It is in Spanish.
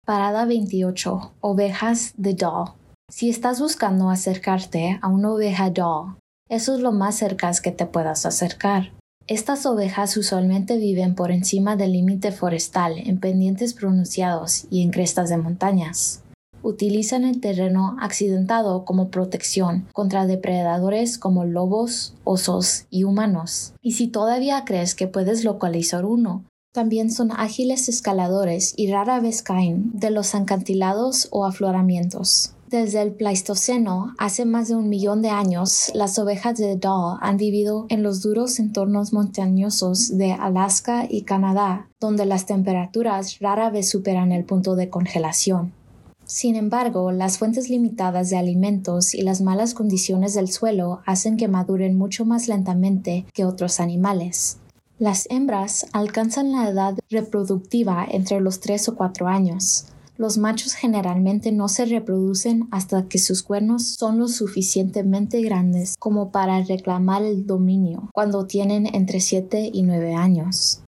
Parada 28. Ovejas de Dall. Si estás buscando acercarte a una oveja Dall, eso es lo más cerca que te puedas acercar. Estas ovejas usualmente viven por encima del límite forestal en pendientes pronunciados y en crestas de montañas. Utilizan el terreno accidentado como protección contra depredadores como lobos, osos y humanos. Y si todavía crees que puedes localizar uno, también son ágiles escaladores y rara vez caen de los acantilados o afloramientos. Desde el Pleistoceno, hace más de 1 millón de años, las ovejas de Dall han vivido en los duros entornos montañosos de Alaska y Canadá, donde las temperaturas rara vez superan el punto de congelación. Sin embargo, las fuentes limitadas de alimentos y las malas condiciones del suelo hacen que maduren mucho más lentamente que otros animales. Las hembras alcanzan la edad reproductiva entre los 3 o 4 años. Los machos generalmente no se reproducen hasta que sus cuernos son lo suficientemente grandes como para reclamar el dominio, cuando tienen entre 7 y 9 años.